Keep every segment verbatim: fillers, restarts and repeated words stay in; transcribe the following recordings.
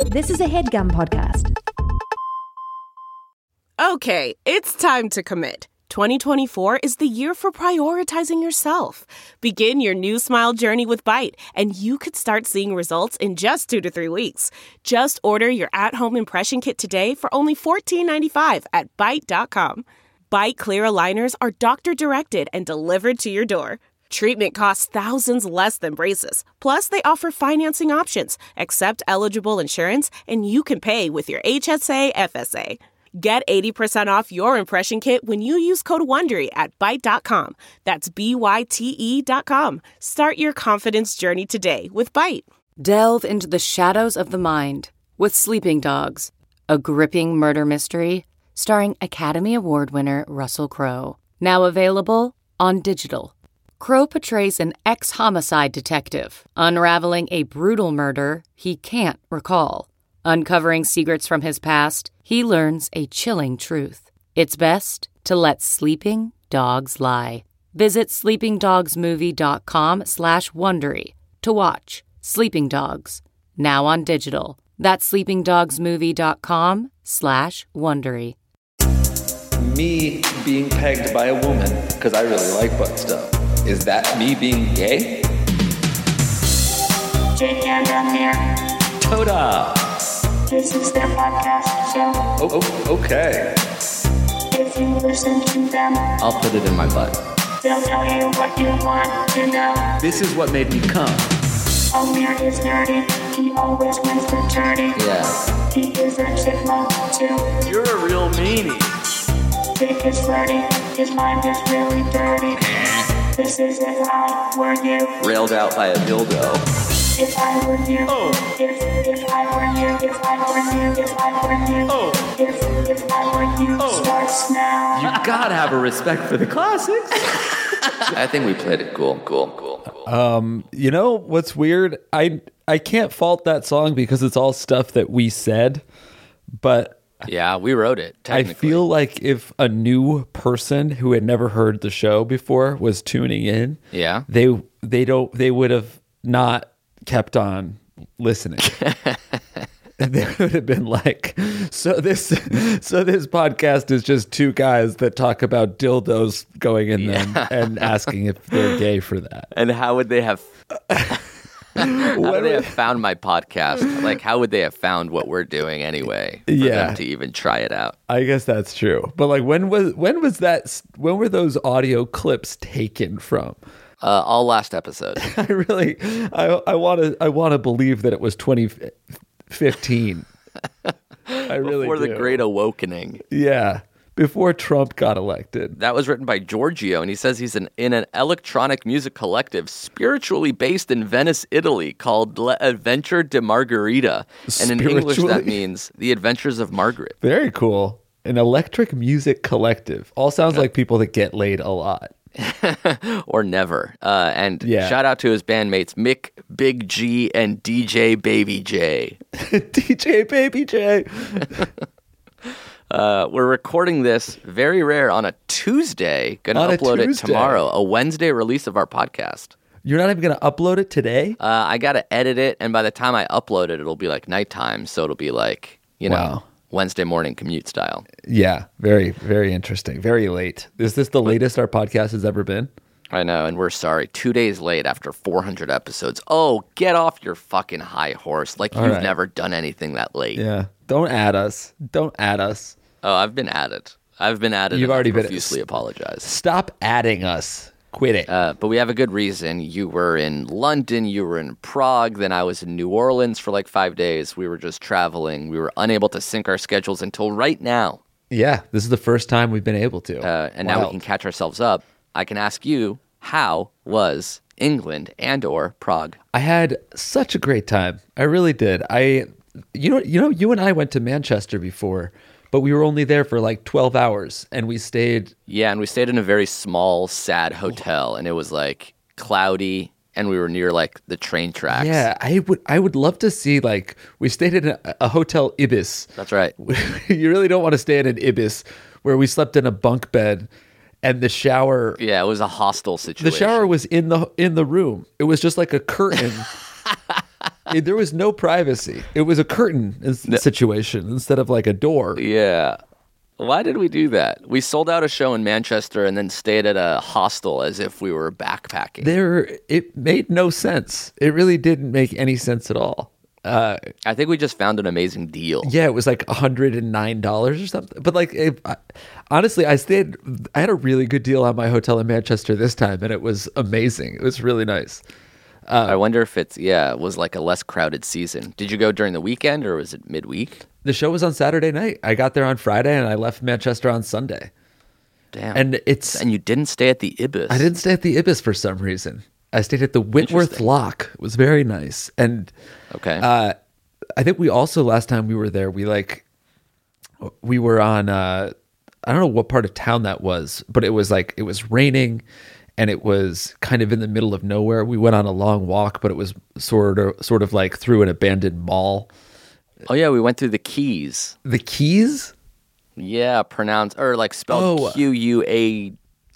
This is a HeadGum podcast. Okay, it's time to commit. twenty twenty-four is the year for prioritizing yourself. Begin your new smile journey with Byte, and you could start seeing results in just two to three weeks. Just order your at-home impression kit today for only fourteen ninety-five at byte dot com. Byte clear aligners are doctor-directed and delivered to your door. Treatment costs thousands less than braces. Plus, they offer financing options, accept eligible insurance, and you can pay with your H S A F S A. Get eighty percent off your impression kit when you use code WONDERY at byte dot com. That's B Y T E dot com. Start your confidence journey today with Byte. Delve into the shadows of the mind with Sleeping Dogs, a gripping murder mystery starring Academy Award winner Russell Crowe. Now available on digital. Crowe portrays an ex-homicide detective unraveling a brutal murder he can't recall. Uncovering secrets from his past, he learns a chilling truth. It's best to let sleeping dogs lie. Visit sleepingdogsmovie.com slash Wondery to watch Sleeping Dogs, now on digital. That's sleepingdogsmovie.com slash Wondery. Me being pegged by a woman because I really like butt stuff. Is that me being gay? Jake and Amir. Toda! This is their podcast show. Oh, oh, okay. If you listen to them, I'll put it in my butt. they'll tell you what you want to know. This is what made me come. Amir is nerdy. He always wins the tourney. Yeah. He is a chipmunk too. You're a real meanie. Jake is flirty. His mind is really dirty. This is if I were you. Railed out by a dildo. If I were you, Oh. if, if I were you, if I were you, if I were you, Oh. if, if I were you, Oh. starts now. You gotta have a respect for the classics. I think we played it cool, cool, cool, cool. Um, you know what's weird? I I can't fault that song because it's all stuff that we said, but Yeah, we wrote it. I Technically. feel like if a new person who had never heard the show before was tuning in, Yeah. they they don't they would have not kept on listening. They would have been like, so this so this podcast is just two guys that talk about dildos going in them and asking if they're gay for that. And how would they have? How would they have found my podcast? Like, how would they have found what we're doing anyway? For Yeah. them to even try it out. I guess that's true. But like, when was when was that? When were those audio clips taken from? Uh, all last episode. I really, I I want to I want to believe that it was twenty fifteen. I really Before the do. Great Awakening. Yeah, before Trump got elected. That was written by Giorgio, and he says he's an, in an electronic music collective spiritually based in Venice, Italy, called Le Adventure de Margherita. And in English, that Spiritually? means The Adventures of Margaret. Very cool. An electric music collective. All sounds like people that get laid a lot. Or never. Uh, and Yeah. shout out to his bandmates Mick, Big G, and D J Baby J. D J Baby J. Uh, we're recording this very rare on a Tuesday. Gonna On a upload it Tuesday. tomorrow. A Wednesday release of our podcast. You're not even going to upload it today? Uh, I gotta edit it, and by the time I upload it, it'll be like nighttime. So it'll be like, you know, Wow. Wednesday morning commute style. Yeah, very, very interesting. Very late. Is this the latest our podcast has ever been? I know, and we're sorry. Two days late after four hundred episodes. Oh, get off your fucking high horse. Like All you've right. never done anything that late. Yeah. Don't add us. Don't add us. Oh, I've been at it. I've been at it. You've and I've already been- profusely apologize. Stop adding us. Quit it. Uh, but we have a good reason. You were in London, you were in Prague, then I was in New Orleans for like five days. We were just traveling. We were unable to sync our schedules until right now. Yeah, this is the first time we've been able to. Uh, and now we Wild. can catch ourselves up. I can ask you, how was England and or Prague? I had such a great time. I really did. I, you know, you know, you and I went to Manchester before, but we were only there for like twelve hours, and we stayed. Yeah, and we stayed in a very small, sad hotel, and it was like cloudy, and we were near like the train tracks. Yeah, I would. I would love to see like we stayed in a, a hotel Ibis. That's right. You really don't want to stay in an Ibis where we slept in a bunk bed, and the shower. Yeah, it was a hostile situation. The shower was in the in the room. It was just like a curtain. It- there was no privacy. It was a curtain in- situation instead of like a door. Yeah. Why did we do that? We sold out a show in Manchester and then stayed at a hostel as if we were backpacking. There, it made no sense. It really didn't make any sense at all. Uh, I think we just found an amazing deal. yeah, it was like one hundred nine dollars or something. But like, it, I, honestly, I stayed, I had a really good deal on my hotel in Manchester this time, and it was amazing. It was really nice. I wonder if it's, yeah, it was like a less crowded season. Did you go during the weekend or was it midweek? The show was on Saturday night. I got there on Friday, and I left Manchester on Sunday. Damn. And it's, And you didn't stay at the Ibis. I didn't stay at the Ibis for some reason. I stayed at the Whitworth Interesting. Lock. It was very nice. And Okay. uh, I think we also, last time we were there, we like, we were on, uh, I don't know what part of town that was, but it was like, it was raining and it was kind of in the middle of nowhere. We went on a long walk, but it was sort of, sort of like through an abandoned mall. oh, yeah, we went through the Keys. The Keys? Yeah, pronounced, or like spelled Oh. Q U A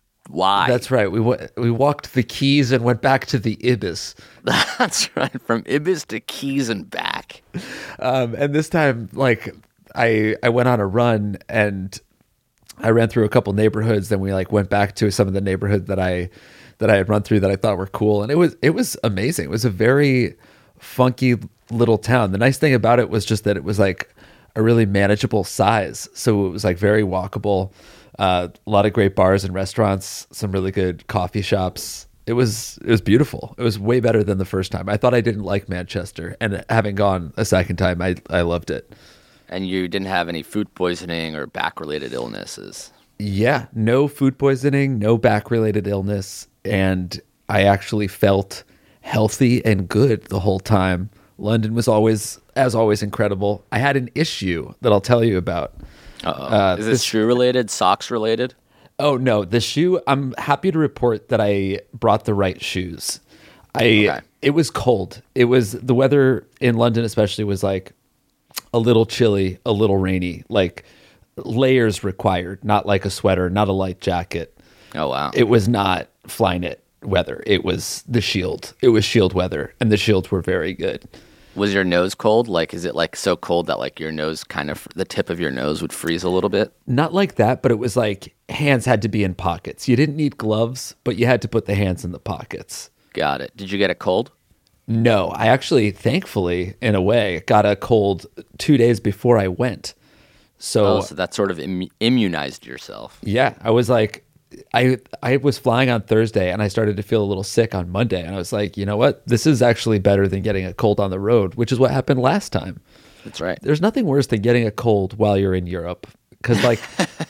Y. That's right. We went, we walked the Keys and went back to the Ibis. That's right. From Ibis to Keys and back. Um, and this time, like, I I went on a run and I ran through a couple neighborhoods. Then we like went back to some of the neighborhoods that I that I had run through that I thought were cool, and it was it was amazing. It was a very funky little town. The nice thing about it was just that it was like a really manageable size, so it was like very walkable. Uh, a lot of great bars and restaurants, some really good coffee shops. It was it was beautiful. It was way better than the first time. I thought I didn't like Manchester, and having gone a second time, I I loved it. And you didn't have any food poisoning or back related illnesses. Yeah, no food poisoning, no back related illness, and I actually felt healthy and good the whole time. London was always, as always, incredible. I had an issue that I'll tell you about. Uh-oh. Uh, Is this- this shoe related, socks related? Oh no, the shoe. I'm happy to report that I brought the right shoes. I Okay. It was cold. It was the weather in London, especially, was like a little chilly, a little rainy. Like layers required, not like a sweater, not a light jacket. Oh, wow. It was not Flyknit weather. It was the Shield. It was Shield weather, and the Shields were very good. Was your nose cold? Like, is it like so cold that like your nose kind of, the tip of your nose would freeze a little bit? Not like that, but it was like hands had to be in pockets. You didn't need gloves, but you had to put the hands in the pockets. Got it. Did you get a cold? No, I actually, thankfully, in a way, got a cold two days before I went. So, Oh, so that sort of Im- immunized yourself. yeah, I was like, I I was flying on Thursday and I started to feel a little sick on Monday. And I was like, you know what? This is actually better than getting a cold on the road, which is what happened last time. That's right. There's nothing worse than getting a cold while you're in Europe. Because like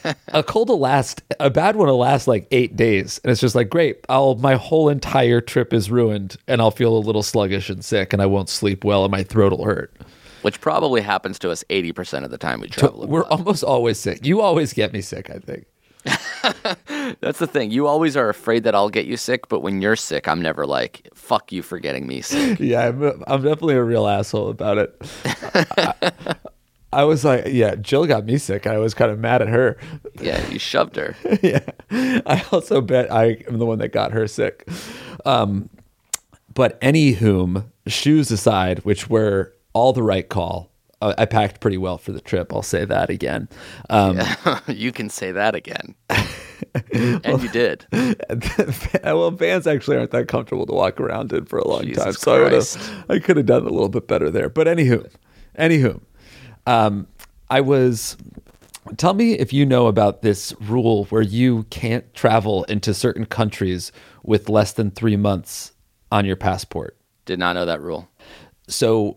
a cold will last, a bad one will last like eight days. And it's just like, great, I'll, my whole entire trip is ruined and I'll feel a little sluggish and sick and I won't sleep well and my throat will hurt. Which probably happens to us eighty percent of the time we travel. We're abroad. almost always sick. You always get me sick, I think. That's the thing. You always are afraid that I'll get you sick, but when you're sick, I'm never like, fuck you for getting me sick. Yeah, I'm, I'm definitely a real asshole about it. I, I was like, yeah, Jill got me sick. I was kind of mad at her. Yeah, you shoved her. Yeah. I also bet I am the one that got her sick. Um, but anywhom, shoes aside, which were all the right call, uh, I packed pretty well for the trip. I'll say that again. Um, You can say that again. And you did. well, Vans actually aren't that comfortable to walk around in for a long Jesus time, so I, Christ. would've- I could have done a little bit better there. But anywho, anywho, um, I was. Tell me if you know about this rule where you can't travel into certain countries with less than three months on your passport. Did not know that rule. So,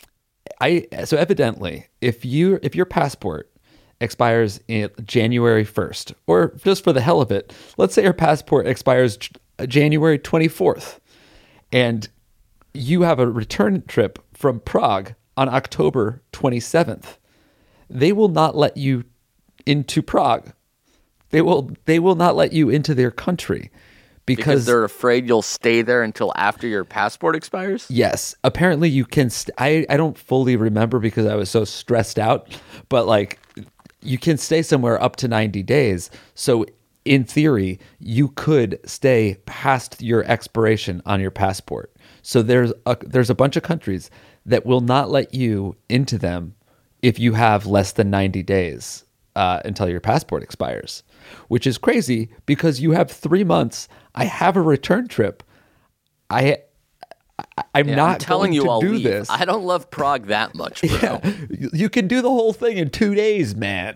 I so evidently, if you if your passport expires in January first, or just for the hell of it, let's say your passport expires January twenty-fourth, and you have a return trip from Prague on October twenty-seventh, they will not let you into Prague. They will they will not let you into their country Because because, they're afraid you'll stay there until after your passport expires? yes, apparently you can. St- I I don't fully remember because I was so stressed out, but like you can stay somewhere up to ninety days. So in theory, you could stay past your expiration on your passport. So there's a, there's a bunch of countries that will not let you into them if you have less than ninety days uh, until your passport expires, which is crazy because you have three months. I have a return trip. I, I I'm Yeah, not I'm telling going you to I'll do leave. this. I don't love Prague that much, bro. Yeah, you you can do the whole thing in two days, man.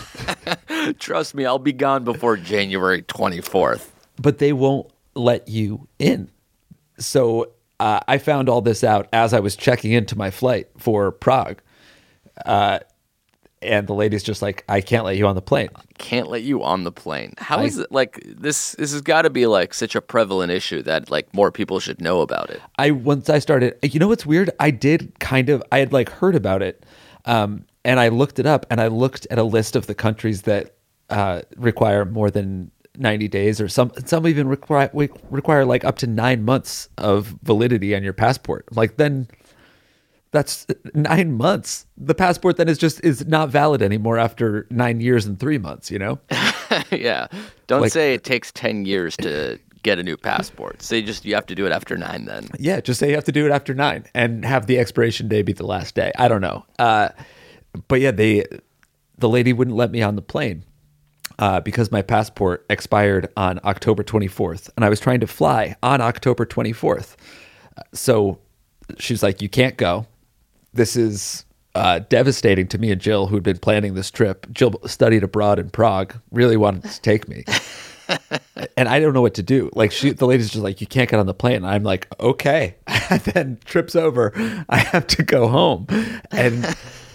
Trust me, I'll be gone before January twenty-fourth. But they won't let you in. So uh, I found all this out as I was checking into my flight for Prague. Uh, and the lady's just like, I can't let you on the plane. Can't let you on the plane. How I- is it like this? This has got to be like such a prevalent issue that like more people should know about it. I once I started, you know what's weird? I did kind of, I had like heard about it. Um, and I looked it up and I looked at a list of the countries that uh, require more than ninety days, or some some even require require like up to nine months of validity on your passport. Like then that's nine months. The passport then is just is not valid anymore after nine years and three months, you know? Yeah. Don't Like- say it takes ten years to get a new passport. Say just you have to do it after nine then. Yeah, just say you have to do it after nine and have the expiration day be the last day. I don't know. Uh, but yeah, they the lady wouldn't let me on the plane uh, because my passport expired on October twenty-fourth, and I was trying to fly on October twenty-fourth. So she's like, "You can't go. This is uh, devastating to me and Jill, who'd been planning this trip. Jill studied abroad in Prague, really wanted to take me." And I don't know what to do. Like she, the lady's just like, you can't get on the plane. And I'm like, okay. And then trips over. I have to go home. And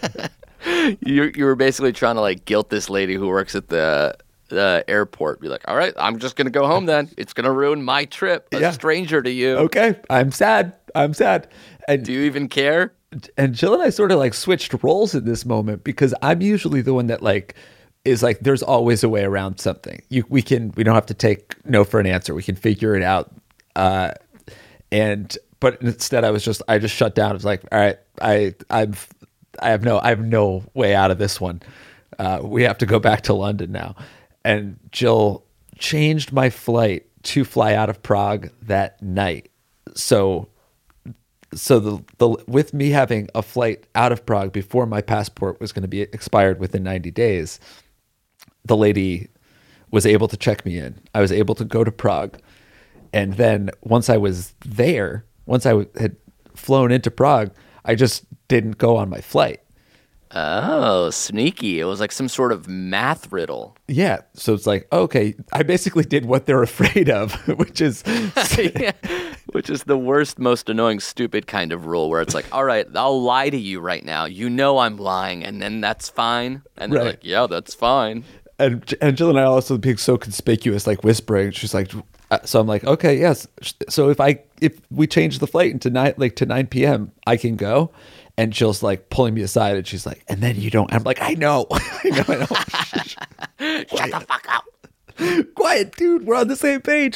You you were basically trying to like guilt this lady who works at the the airport. Be like, all right, I'm just gonna go home then. It's gonna ruin my trip. A Yeah. stranger to you. okay, I'm sad. I'm sad. And Do you even care? and Jill and I sort of like switched roles in this moment because I'm usually the one that like is like, there's always a way around something. You we can we don't have to take no for an answer. We can figure it out. Uh, and but instead, I was just I just shut down. I was like, all right, I I'm I have no I have no way out of this one. Uh, we have to go back to London now. And Jill changed my flight to fly out of Prague that night. So so the, the with me having a flight out of Prague before my passport was going to be expired within ninety days, the lady was able to check me in. I was able to go to Prague. And then once I was there, once I w- had flown into Prague, I just didn't go on my flight. Oh, sneaky. It was like some sort of math riddle. Yeah. So it's like, okay, I basically did what they're afraid of, which is Yeah. Which is the worst, most annoying, stupid kind of rule where it's like, all right, I'll lie to you right now. You know I'm lying, and then that's fine. And they're Right. like, yeah, that's fine. and and Jill and I also being so conspicuous, like whispering. She's like, uh, so I'm like, okay, yes. So if I if we change the flight into nine like to nine p.m., I can go. And Jill's like pulling me aside, and she's like, and then you don't. I'm like, I know, I know, I know. Shut the fuck up. Quiet, dude. We're on the same page.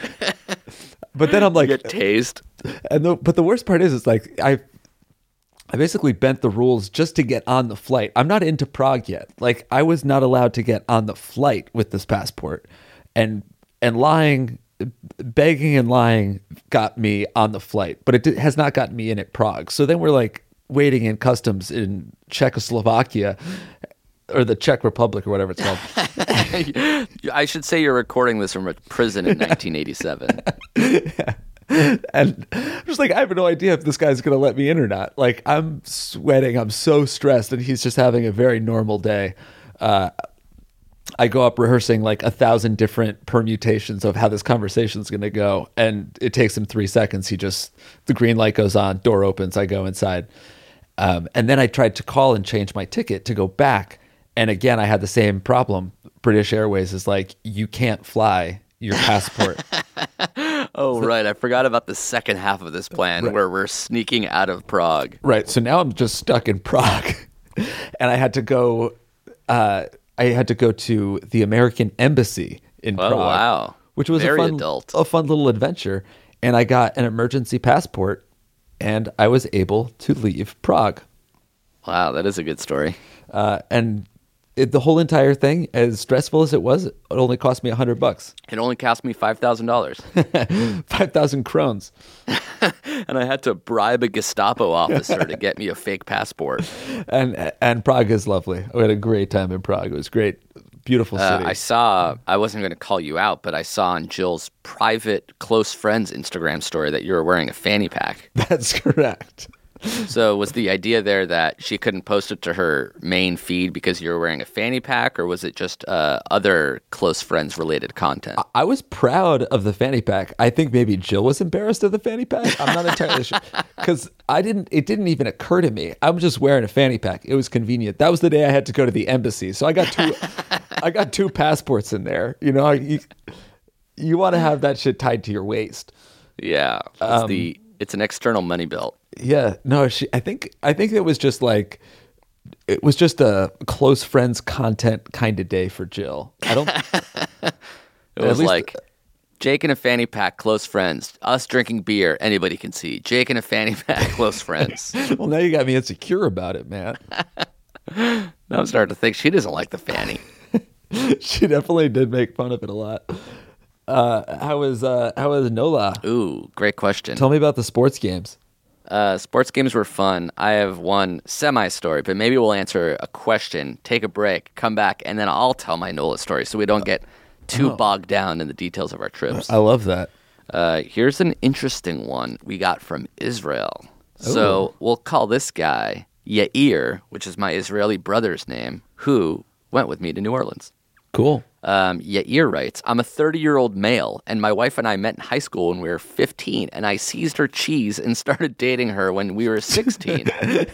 But then I'm like, Get tased. and the, but the worst part is, it's like I, I basically bent the rules just to get on the flight. I'm not into Prague yet. Like I was not allowed to get on the flight with this passport, and and lying, begging and lying got me on the flight, but it did, has not gotten me in at Prague. So then we're like waiting in customs in Czechoslovakia. Or the Czech Republic, or whatever it's called. I should say you're recording this from a prison in nineteen eighty-seven. And I'm just like, I have no idea if this guy's going to let me in or not. Like, I'm sweating. I'm so stressed. And he's just having a very normal day. Uh, I go up rehearsing like a thousand different permutations of how this conversation is going to go. And it takes him three seconds. He just, the green light goes on, door opens, I go inside. Um, and then I tried to call and change my ticket to go back. And again, I had the same problem. British Airways is like, you can't fly your passport. Oh, right. I forgot about the second half of this plan Right. where we're sneaking out of Prague. Right. So now I'm just stuck in Prague. And I had to go, uh, I had to go to the American Embassy in Oh, Prague. wow. Which was Very a fun, adult. a fun little adventure. And I got an emergency passport, and I was able to leave Prague. Wow, that is a good story. Uh, and it, the whole entire thing, as stressful as it was, it only cost me a hundred bucks. It only cost me five thousand dollars. Five thousand crowns. And I had to bribe a Gestapo officer to get me a fake passport. And and Prague is lovely. We had a great time in Prague. It was great. Beautiful city. Uh, I saw, I wasn't going to call you out, but I saw on Jill's private close friends Instagram story that you were wearing a fanny pack. That's correct. So was the idea there that she couldn't post it to her main feed because you were wearing a fanny pack, or was it just uh, other close friends related content? I was proud of the fanny pack. I think maybe Jill was embarrassed of the fanny pack. I'm not entirely sure because I didn't. It didn't even occur to me. I'm just wearing a fanny pack. It was convenient. That was the day I had to go to the embassy, so I got two. I got two passports in there. You know, you, you want to have that shit tied to your waist. Yeah, it's Um, the it's an external money belt. Yeah, no, she. I think. I think it was just like, it was just a close friends content kind of day for Jill. I don't. It At was least- like Jake and a fanny pack, close friends. Us drinking beer, anybody can see. Jake and a fanny pack, close friends. Well, now you got me insecure about it, man. Now I'm starting to think she doesn't like the fanny. She definitely did make fun of it a lot. Uh, how was uh, how was Nola? Ooh, great question. Tell me about the sports games. Uh, sports games were fun. I have one semi-story, but maybe we'll answer a question, take a break, come back, and then I'll tell my Nola story so we don't get too Oh. bogged down in the details of our trips. I love that. Uh, here's an interesting one we got from Israel. So we'll call this guy Yair, which is my Israeli brother's name, who went with me to New Orleans. Cool. Um, Yair writes, I'm a thirty-year-old male, and my wife and I met in high school when we were fifteen, and I seized her cheese and started dating her when we were sixteen.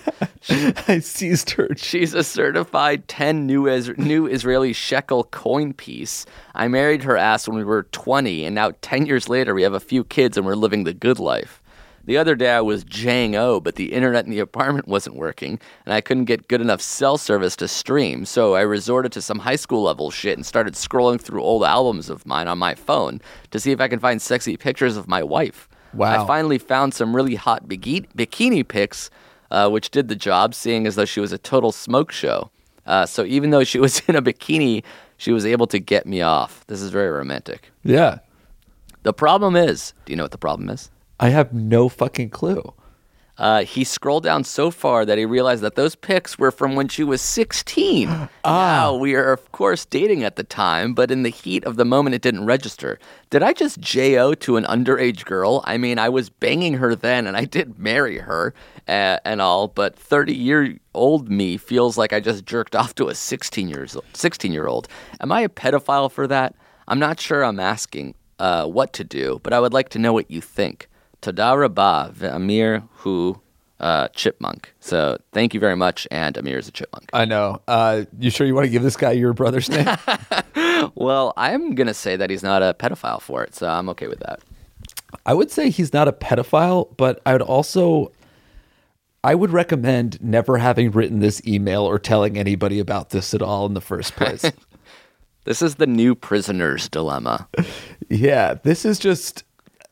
I seized her. She's a certified ten new, is- new Israeli shekel coin piece. I married her ass when we were twenty, and now ten years later we have a few kids and we're living the good life. The other day I was Jang O, but the internet in the apartment wasn't working, and I couldn't get good enough cell service to stream, so I resorted to some high school level shit and started scrolling through old albums of mine on my phone to see if I could find sexy pictures of my wife. Wow. I finally found some really hot bikini, bikini pics, uh, which did the job, seeing as though she was a total smoke show. Uh, so even though she was in a bikini, she was able to get me off. This is very romantic. Yeah. The problem is, do you know what the problem is? I have no fucking clue. Uh, he scrolled down so far that he realized that those pics were from when she was sixteen. Now, we are, of course, dating at the time, but in the heat of the moment, it didn't register. Did I just J O to an underage girl? I mean, I was banging her then, and I did marry her uh, and all, but thirty-year-old me feels like I just jerked off to a sixteen-year-old. Am I a pedophile for that? I'm not sure I'm asking uh, what to do, but I would like to know what you think. Toda rabah ve'amir hu uh, chipmunk. So thank you very much, and Amir is a chipmunk. I know. Uh, you sure you want to give this guy your brother's name? Well, I'm going to say that he's not a pedophile for it, so I'm okay with that. I would say he's not a pedophile, but I would also, I would recommend never having written this email or telling anybody about this at all in the first place. This is the new prisoner's dilemma. Yeah, this is just,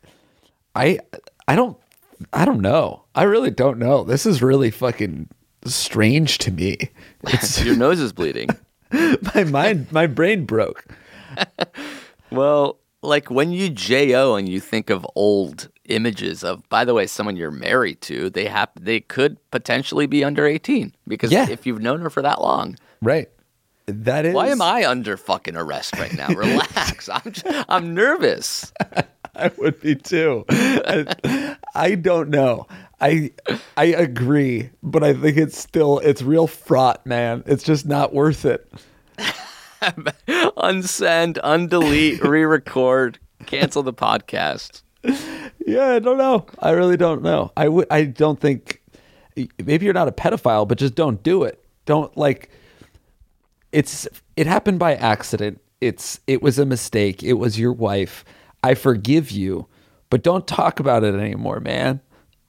I, I don't, I don't know. I really don't know. This is really fucking strange to me. It's Your nose is bleeding. my mind, my brain broke. Well, like when you J O and you think of old images of, by the way, someone you're married to, they have they could potentially be under eighteen because Yeah. if you've known her for that long. Right. That is. Why am I under fucking arrest right now? Relax. I'm just, I'm nervous. I would be too. I, I don't know. I I agree, but I think it's still it's real fraught, man. It's just not worth it. Unsend, undelete, re-record, cancel the podcast. Yeah, I don't know. I really don't know. I would. I don't think. Maybe you're not a pedophile, but just don't do it. Don't like. It's. It happened by accident. It's. It was a mistake. It was your wife. I forgive you, but don't talk about it anymore, man.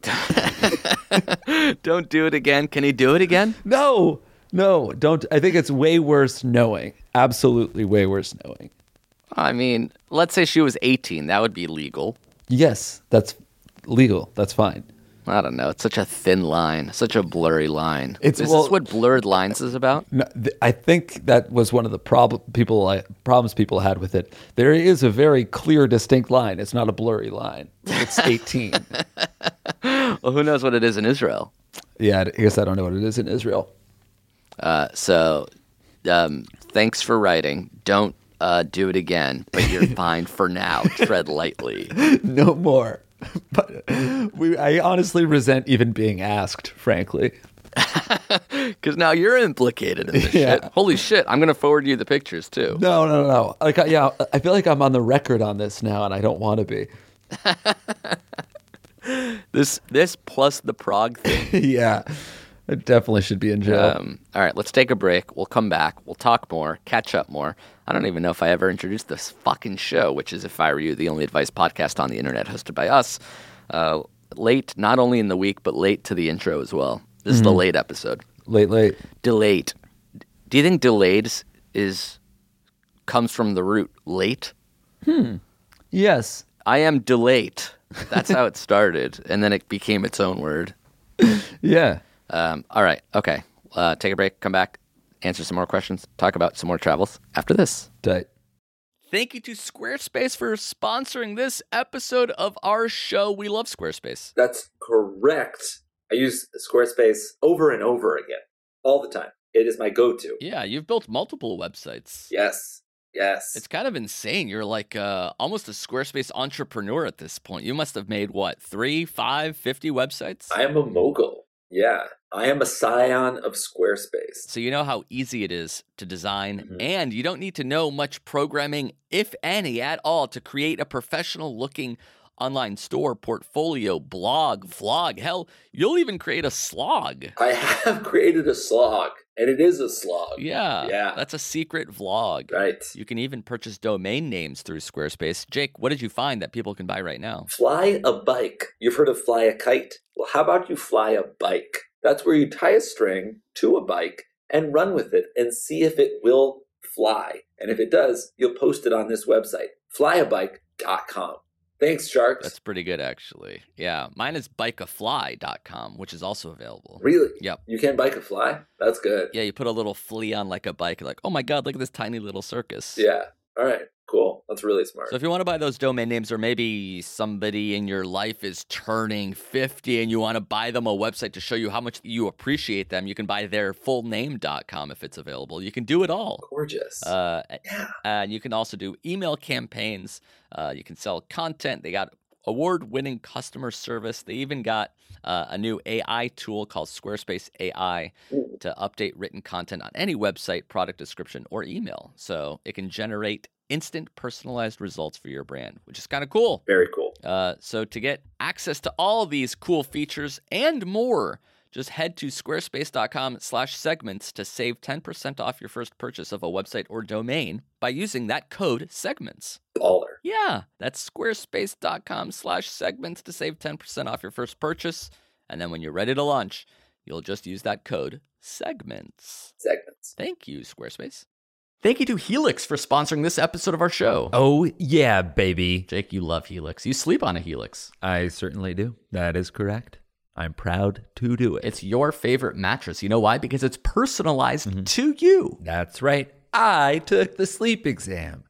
Don't do it again. Can he do it again? No, no, don't. I think it's way worse knowing. Absolutely way worse knowing. I mean, let's say she was eighteen. That would be legal. Yes, that's legal. That's fine. I don't know. It's such a thin line, such a blurry line. It's- is well- this what blurred lines is about? No, th- I think that was one of the problem people I, problems people had with it. There is a very clear, distinct line. It's not a blurry line. It's eighteen. Well, who knows what it is in Israel? Yeah, I guess I don't know what it is in Israel. Uh, so, um, thanks for writing. Don't uh, do it again, but you're fine for now. Tread lightly. No more. But we, I honestly resent even being asked, frankly. Because now you're implicated in this Yeah. shit. Holy shit. I'm going to forward you the pictures, too. No, no, no. Like, I- yeah, I feel like I'm on the record on this now, and I don't want to be. This this plus the Prague thing. Yeah, I definitely should be in jail. Um, all right, let's take a break. We'll come back. We'll talk more, catch up more. I don't even know if I ever introduced this fucking show, which is If I Were You, the only advice podcast on the internet hosted by us. Uh, late, not only in the week, but late to the intro as well. This is the late episode. Late, late. Delayed. Do you think delayed is comes from the root late? Yes. I am delayed. That's how it started, and then it became its own word. Yeah. Um, all right. Okay. Uh, take a break. Come back. Answer some more questions. Talk about some more travels after this. Tight. Thank you to Squarespace for sponsoring this episode of our show. We love Squarespace. That's correct. I use Squarespace over and over again, all the time. It is my go-to. Yeah, you've built multiple websites. Yes, yes. It's kind of insane. You're like uh, almost a Squarespace entrepreneur at this point. You must have made, what, three, five, fifty websites? I am a mogul. Yeah, I am a scion of Squarespace. So you know how easy it is to design, Mhm. and you don't need to know much programming, if any, at all, to create a professional-looking online store, portfolio, blog, vlog. Hell, you'll even create a slog. I have created a slog, and it is a slog. Yeah, Yeah. that's a secret vlog. Right. You can even purchase domain names through Squarespace. Jake, what did you find that people can buy right now? Fly a bike. You've heard of fly a kite? Well, how about you fly a bike? That's where you tie a string to a bike and run with it and see if it will fly. And if it does, you'll post it on this website, fly a bike dot com. Thanks, Sharks. That's pretty good, actually. Yeah, mine is bike a fly dot com, which is also available. Really? Yep. You can bike a fly? That's good. Yeah, you put a little flea on like a bike. You're like, oh my God, look at this tiny little circus. Yeah. All right. Cool. That's really smart. So if you want to buy those domain names, or maybe somebody in your life is turning fifty and you want to buy them a website to show you how much you appreciate them, you can buy their full name dot com if it's available. You can do it all. Gorgeous. Uh, yeah. and you can also do email campaigns. Uh, you can sell content. They got award-winning customer service. They even got uh, a new A I tool called Squarespace A I Ooh. to update written content on any website, product description, or email. So it can generate instant personalized results for your brand, which is kind of cool. Very cool. Uh, so to get access to all of these cool features and more, just head to squarespace.com slash segments to save ten percent off your first purchase of a website or domain by using that code segments. Baller. Yeah, that's squarespace.com slash segments to save ten percent off your first purchase. And then when you're ready to launch, you'll just use that code segments. Segments. Thank you, Squarespace. Thank you to Helix for sponsoring this episode of our show. Oh, yeah, baby. Jake, you love Helix. You sleep on a Helix. I certainly do. That is correct. I'm proud to do it. It's your favorite mattress. You know why? Because it's personalized to you. That's right. I took the sleep exam.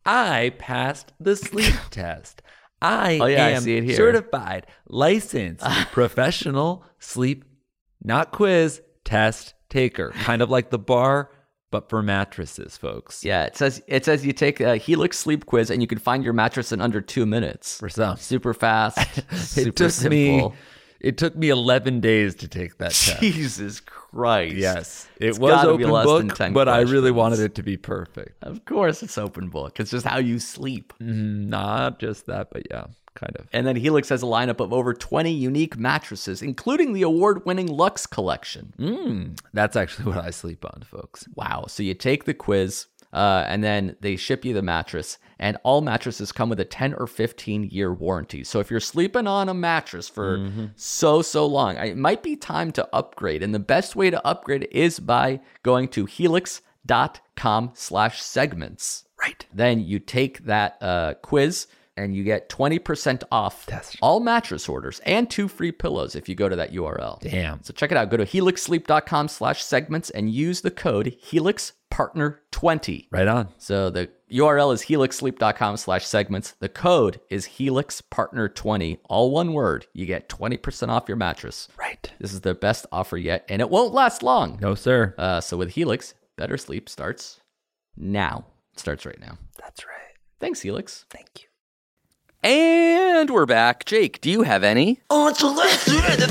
I passed the sleep test. I Oh, yeah, I am see it here. certified, licensed, professional sleep, not quiz, test taker. Kind of like the bar, but for mattresses, folks. Yeah, it says it says you take a Helix sleep quiz and you can find your mattress in under two minutes. For some. Super fast. super It took simple. me it took me eleven days to take that test. Jesus Christ. Yes. It It's was gotta be open less than book, ten but I really questions. wanted it to be perfect. Of course it's open book. It's just how you sleep. Mm, Not just that, but yeah, kind of. And then Helix has a lineup of over twenty unique mattresses, including the award-winning Luxe collection. Mm, that's actually what I sleep on, folks. Wow. So you take the quiz, uh, and then they ship you the mattress, and all mattresses come with a ten or fifteen year warranty. So if you're sleeping on a mattress for Mm-hmm. so, so long, it might be time to upgrade. And the best way to upgrade is by going to helix.com slash segments. Right. Then you take that uh, quiz, and you get twenty percent off all mattress orders and two free pillows if you go to that U R L. Damn. So check it out. Go to helixsleep.com slash segments and use the code HelixPartner twenty. Right on. So the U R L is helixsleep.com slash segments. The code is HelixPartner twenty. All one word. You get twenty percent off your mattress. Right. This is the best offer yet, and it won't last long. No, sir. Uh, so with Helix, better sleep starts now. It starts right now. That's right. Thanks, Helix. Thank you. And we're back. Jake, do you have any? Oh, so let's do it.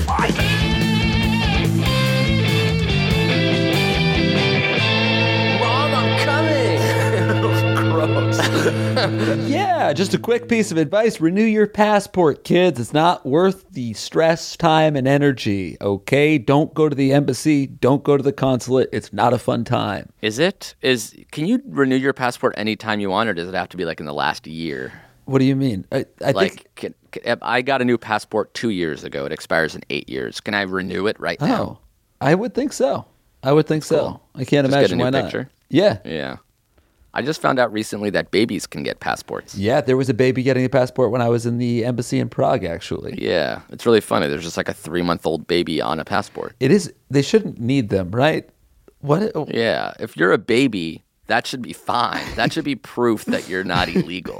Mom, I'm coming. Gross. Yeah, just a quick piece of advice. Renew your passport, kids. It's not worth the stress, time, and energy, okay? Don't go to the embassy. Don't go to the consulate. It's not a fun time. Is it? Is Can you renew your passport anytime you want, or does it have to be like in the last year? What do you mean? I, I like, think... can, can, I got a new passport two years ago. It expires in eight years. Can I renew it right now? Oh, I would think so. I would think so. Cool. I can't Just imagine get a new why picture? not. Yeah. Yeah. I just found out recently that babies can get passports. Yeah, there was a baby getting a passport when I was in the embassy in Prague, actually. Yeah, it's really funny. There's just like a three-month-old baby on a passport. It is. They shouldn't need them, right? What? Yeah, if you're a baby, that should be fine. That should be proof that you're not illegal.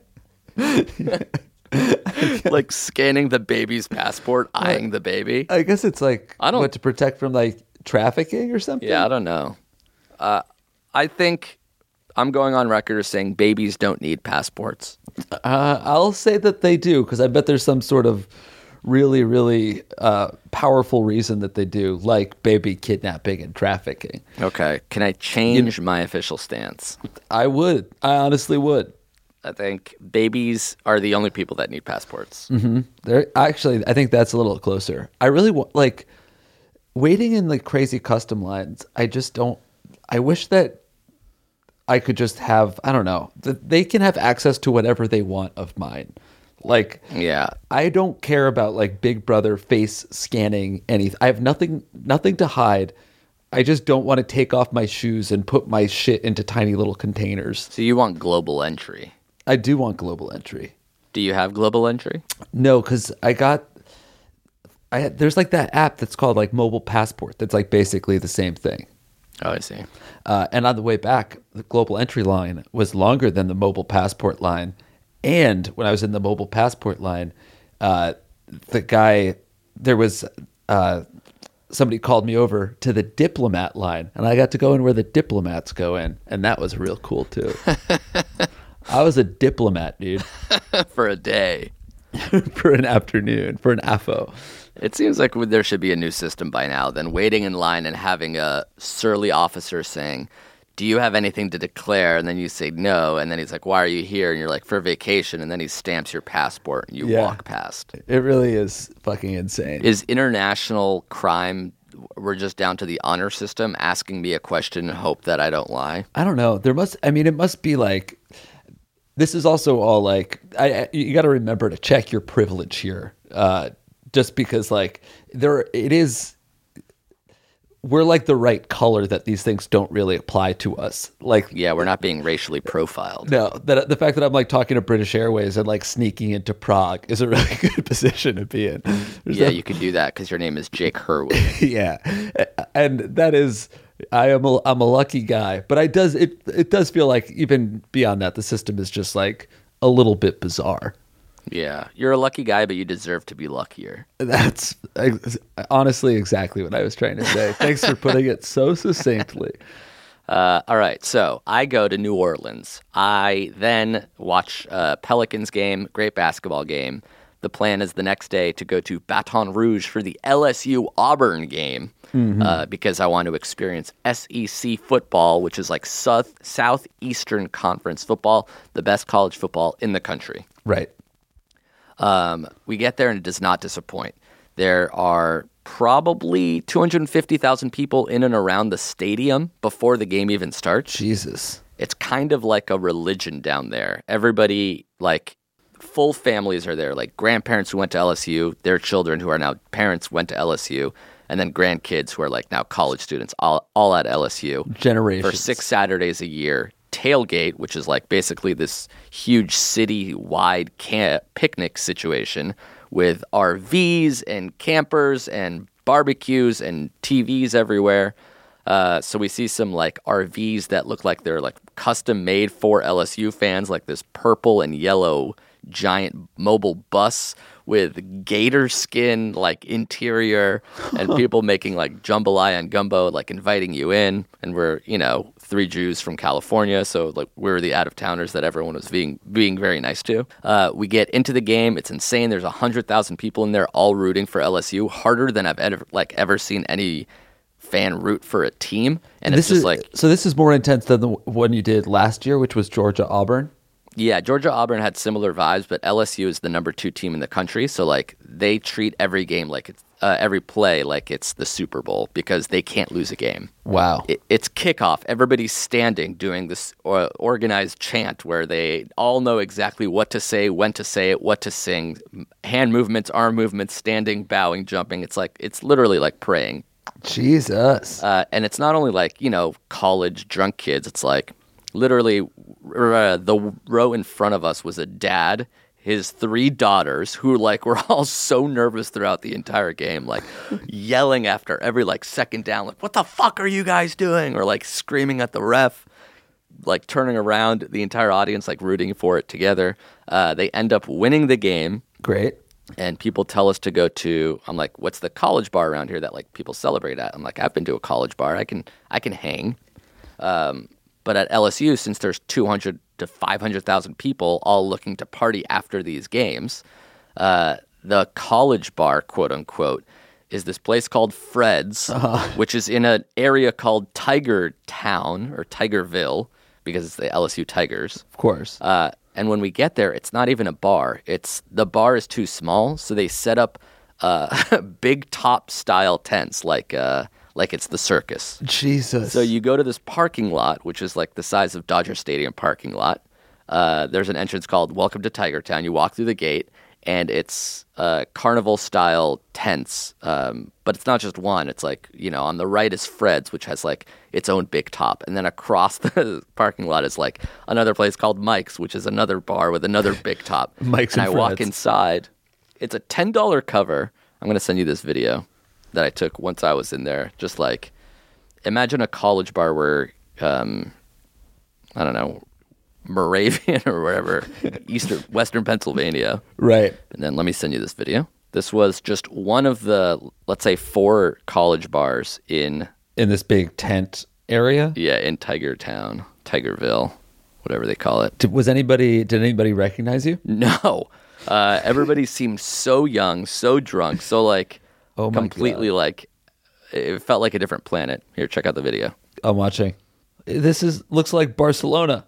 Like scanning the baby's passport, eyeing the baby. I guess it's like I don't, what to protect from like trafficking or something. Yeah, I don't know. Uh, I think I'm going on record as saying babies don't need passports. Uh, I'll say that they do because I bet there's some sort of really, really uh, powerful reason that they do, like baby kidnapping and trafficking. Okay, can I change you, my official stance? I would. I honestly would. I think babies are the only people that need passports. Mm-hmm. They're, actually, I think that's a little closer. I really want, like, waiting in like crazy custom lines. I just don't. I wish that I could just have. I don't know. That they can have access to whatever they want of mine. Like, yeah, I don't care about like Big Brother face scanning anything. I have nothing, nothing to hide. I just don't want to take off my shoes and put my shit into tiny little containers. So you want global entry? I do want global entry. Do you have global entry? No, because I got, I had, there's like that app that's called like Mobile Passport. That's like basically the same thing. Oh, I see. Uh, and on the way back, the global entry line was longer than the Mobile Passport line. And when I was in the Mobile Passport line, uh, the guy, there was uh, somebody called me over to the diplomat line, and I got to go in where the diplomats go in, and that was real cool too. I was a diplomat, dude. For a day. For an afternoon, for an A F O. It seems like there should be a new system by now than waiting in line and having a surly officer saying, do you have anything to declare? And then you say no. And then he's like, why are you here? And you're like, for vacation. And then he stamps your passport and you Yeah. walk past. It really is fucking insane. Is international crime, we're just down to the honor system, asking me a question and hope that I don't lie? I don't know. There must, I mean, it must be like, this is also all like, I, I you got to remember to check your privilege here. Uh, just because like there, it is, we're like the right color that these things don't really apply to us. Like, yeah, we're not being racially profiled. No, that the fact that I'm like talking to British Airways and like sneaking into Prague is a really good position to be in. There's yeah, that, you could do that because your name is Jake Herwood. yeah, and that is, I am a, I'm a lucky guy, but I does it it does feel like even beyond that, the system is just like a little bit bizarre. Yeah, you're a lucky guy, but you deserve to be luckier. That's honestly exactly what I was trying to say. Thanks for putting it so succinctly. Uh, all right, so I go to New Orleans. I then watch a Pelicans game, great basketball game. The plan is the next day to go to Baton Rouge for the L S U Auburn game mm-hmm. uh, because I want to experience S E C football, which is like South Southeastern Conference football, the best college football in the country. Right. Um, we get there and it does not disappoint. There are probably two hundred fifty thousand people in and around the stadium before the game even starts. Jesus. It's kind of like a religion down there. Everybody, like, full families are there. Like, grandparents who went to L S U, their children who are now parents went to L S U, and then grandkids who are, like, now college students, all, all at L S U. Generations. For six Saturdays a year, tailgate, which is like basically this huge city-wide camp picnic situation with R Vs and campers and barbecues and T Vs everywhere. Uh, so we see some like R Vs that look like they're like custom made for L S U fans, like this purple and yellow giant mobile bus with gator skin like interior and people making like jambalaya and gumbo, like inviting you in. And we're, you know, three Jews from California, so like we're the out-of-towners that everyone was being being very nice to. Uh, we get into the game. It's insane. There's one hundred thousand people in there all rooting for L S U, harder than I've ever like ever seen any fan root for a team. And, and this it's just is, like... So this is more intense than the one you did last year, which was Georgia-Auburn? Yeah, Georgia-Auburn had similar vibes, but L S U is the number two team in the country. So, like, they treat every game like it's, uh, every play like it's the Super Bowl because they can't lose a game. Wow. It, it's kickoff. Everybody's standing doing this uh, organized chant where they all know exactly what to say, when to say it, what to sing. Hand movements, arm movements, standing, bowing, jumping. It's like, it's literally like praying. Jesus. Uh, and it's not only like, you know, college drunk kids. It's like literally uh, the row in front of us was a dad, his three daughters, who like were all so nervous throughout the entire game, like yelling after every like second down, like, what the fuck are you guys doing? Or like screaming at the ref, like turning around, the entire audience like rooting for it together. Uh, they end up winning the game. Great. And people tell us to go to, I'm like, what's the college bar around here that like people celebrate at? I'm like, I've been to a college bar. I can I can hang. Um, but at L S U, since there's two hundred to five hundred thousand people all looking to party after these games, uh, the college bar, quote unquote, is this place called Fred's, uh-huh. which is in an area called Tiger Town or Tigerville because it's the L S U Tigers. Of course. Uh, And when we get there, it's not even a bar. It's the bar is too small, so they set up uh, big top style tents, like uh, like it's the circus. Jesus. So you go to this parking lot, which is like the size of Dodger Stadium parking lot. Uh, there's an entrance called Welcome to Tiger Town. You walk through the gate, and it's uh, carnival style tents. Um, but it's not just one. It's like, you know, on the right is Fred's, which has like its own big top. And then across the parking lot is like another place called Mike's, which is another bar with another big top. Mike's and, and I Fred's. walk inside. It's a ten dollars cover. I'm going to send you this video that I took once I was in there. Just like, imagine a college bar where, um, I don't know, Moravian or whatever, Eastern, Western Pennsylvania. Right. And then let me send you this video. This was just one of the, let's say, four college bars in... In this big tent area? Yeah, in Tiger Town, Tigerville, whatever they call it. Did, was anybody, did anybody recognize you? No. Uh, everybody seemed so young, so drunk, so like oh my completely God. like, it felt like a different planet. Here, check out the video. I'm watching. This is looks like Barcelona.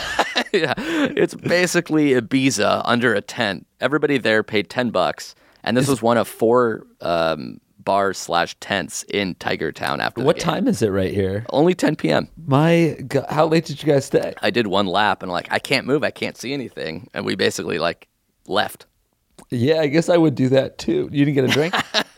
Yeah, it's basically Ibiza under a tent. Everybody there paid ten bucks, and this was one of four um, bars slash tents in Tiger Town after the What game. time is it right here? Only ten p.m. My God, how late did you guys stay? I did one lap, and like, I can't move, I can't see anything, and we basically like left. Yeah, I guess I would do that too. You didn't get a drink?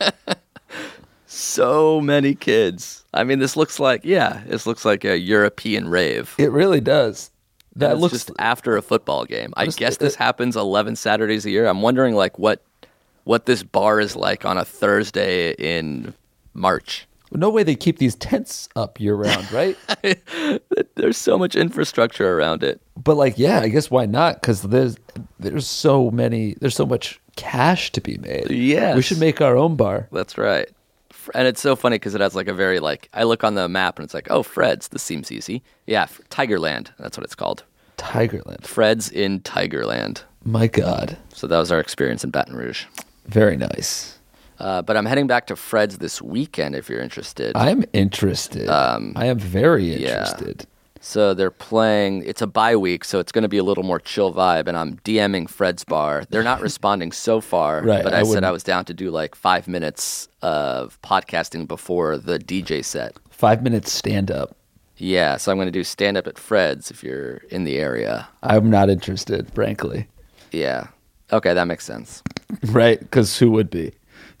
So many kids. I mean, this looks like, yeah, this looks like a European rave. It really does. That It's looks just after a football game. I Just- guess this happens eleven Saturdays a year. I'm wondering like what what this bar is like on a Thursday in March. no way they keep these tents up year round, right? There's so much infrastructure around it. But like, yeah, I guess why not? Because there's there's so many, there's so much cash to be made. Yes. We should make our own bar. That's right. And it's so funny because it has like a very like, I look on the map and it's like, oh, Fred's, this seems easy. Yeah, Tigerland, that's what it's called. Tigerland. Fred's in Tigerland. My God. So that was our experience in Baton Rouge. Very nice. Uh, but I'm heading back to Fred's this weekend if you're interested. I'm interested. Um, I am very yeah. interested. So they're playing, it's a bye week, so it's going to be a little more chill vibe, and I'm DMing Fred's bar. They're not responding so far, Right, but I I, said wouldn't- I was down to do like five minutes of podcasting before the D J set. Five minutes stand up. Yeah, so I'm going to do stand-up at Fred's if you're in the area. I'm not interested, frankly. Yeah. Okay, that makes sense. Right? Because who would be?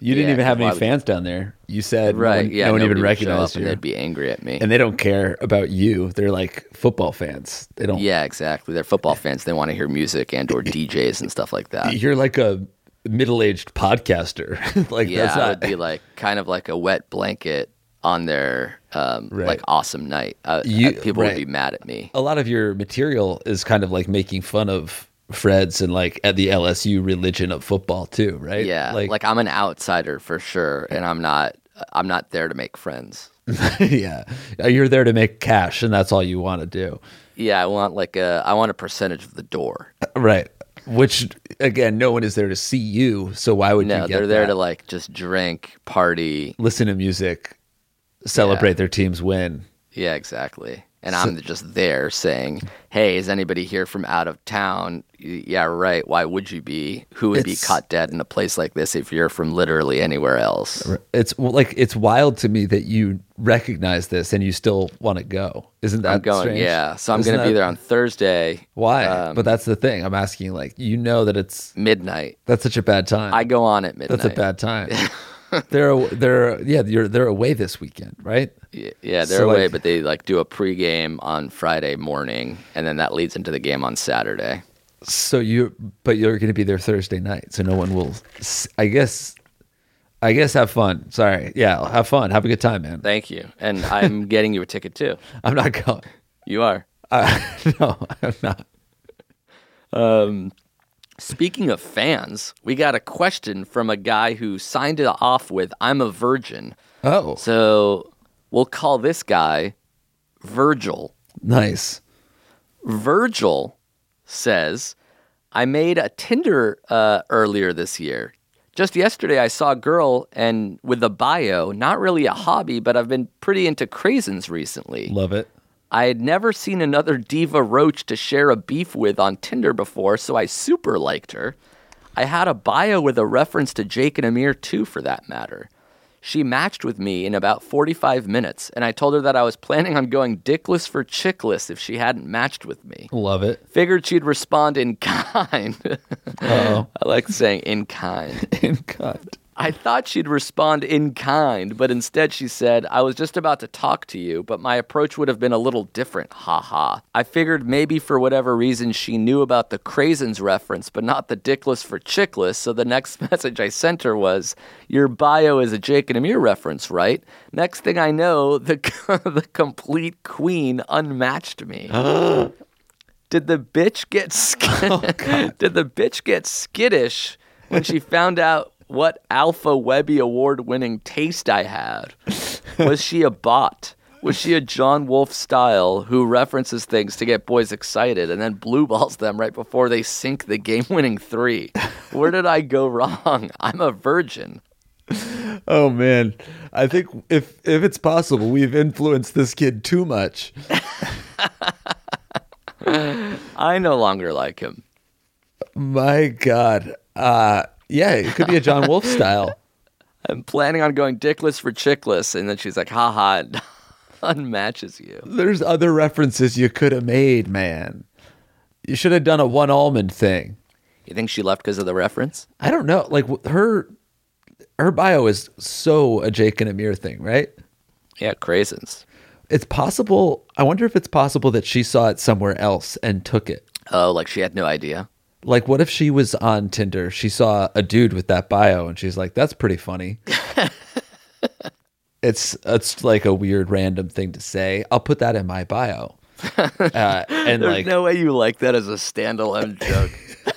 You didn't Yeah, even have 'cause why any would fans down there. You said no Right, one, yeah, no one even nobody would show recognized up and you. they'd be angry at me. And they don't care about you. They're like football fans. They don't. Yeah, exactly. They're football fans. They want to hear music and or D Js and stuff like that. You're like a middle-aged podcaster. like Yeah, that's I not, would be like kind of like a wet blanket on their um, Right. like awesome night. Uh, You- uh, people right. would be mad at me. a lot of your material is kind of like making fun of Fred's and like at the L S U religion of football too, right? Yeah, Like, like I'm an outsider for sure, and I'm not. I'm not there to make friends. yeah, you're there to make cash, and that's all you want to do, Yeah, I want like a. I want a percentage of the door. right? Which again, no one is there to see you, so why would No, you get they're there that? to like just drink, party. Listen to music, celebrate their team's win. Yeah, exactly. And I'm just there saying, "Hey, is anybody here from out of town?" Y- Yeah, right. Why would you be? Who would It's- be caught dead in a place like this if you're from literally anywhere else? It's well, like it's wild to me that you recognize this and you still want to go. Isn't that I'm going. strange? Yeah, so I'm Isn't going to be that- there on Thursday. Why? um, but that's the thing. I'm asking. Like, you know that it's midnight. that's such a bad time. I go on at midnight. That's a bad time. they're they're yeah you're they're away this weekend, right? Y- Yeah, they're So, away, like- but they like do a pregame on Friday morning, and then that leads into the game on Saturday. So you but you're going to be there Thursday night, so no one will. s- I guess. I guess have fun. Sorry. Yeah, have fun. Have a good time, man. Thank you, and I'm getting you a ticket too. I'm not going. You are. Uh, no, I'm not. Um, speaking of fans, we got a question from a guy who signed it off with "I'm a virgin." Oh, So we'll call this guy Virgil. nice. Virgil says, I made a Tinder uh, earlier this year. Just yesterday, I saw a girl and with a bio, not really a hobby, but I've been pretty into craisins recently. Love it. I had never seen another diva roach to share a beef with on Tinder before, so I super liked her. I had a bio with a reference to Jake and Amir too, for that matter. She matched with me in about forty-five minutes, and I told her that I was planning on going dickless for chickless if she hadn't matched with me. Love it. Figured she'd respond in kind. Oh, I like saying in kind. in kind. I thought she'd respond in kind, but instead she said, I was just about to talk to you, but my approach would have been a little different, haha. I figured maybe for whatever reason she knew about the Craisins reference, but not the dickless for chickless, so the next message I sent her was, your bio is a Jake and Amir reference, right? Next thing I know, the, the complete queen unmatched me. Did the bitch get sk- Did the bitch get skittish when she found out what Alpha Webby Award winning taste I had? Was she a bot? Was she a John Wolfe style who references things to get boys excited and then blue balls them right before they sink the game winning three? Where did I go wrong? I'm a virgin. Oh man, I think if if it's possible, we've influenced this kid too much. I no longer like him. My God. Uh, yeah, it could be a John Wolfe style. I'm planning on going dickless for chickless, and then she's like, haha, and unmatches you. There's other references you could have made, man. You should have done a one almond thing. You think she left because of the reference? I don't know. Like wh- her her bio is so a Jake and Amir thing, right? Yeah, craisins. It's possible. I wonder if it's possible that she saw it somewhere else and took it. Oh, like she had no idea? Like, what if she was on Tinder? She saw a dude with that bio, and she's like, "That's pretty funny." it's it's like a weird, random thing to say. I'll put that in my bio. Uh, and There's like, no way you like that as a standalone joke.